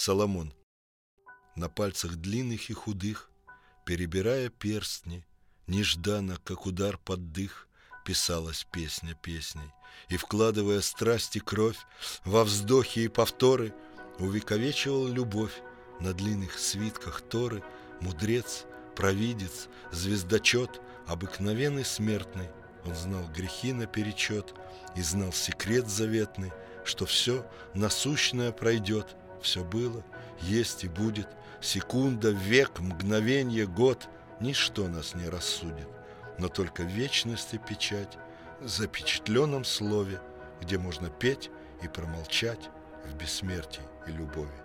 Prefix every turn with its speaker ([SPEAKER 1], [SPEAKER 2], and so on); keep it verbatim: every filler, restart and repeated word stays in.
[SPEAKER 1] Соломон. На пальцах длинных и худых, перебирая перстни, нежданно, как удар под дых, писалась песня песней. И, вкладывая страсть и кровь во вздохи и повторы, увековечивал любовь на длинных свитках Торы мудрец, провидец, звездочет, обыкновенный смертный. Он знал грехи наперечет и знал секрет заветный, что все насущное пройдет. Все было, есть и будет, секунда, век, мгновенье, год. Ничто нас не рассудит, но только вечности печать в запечатленном слове, где можно петь и промолчать в бессмертии и любови.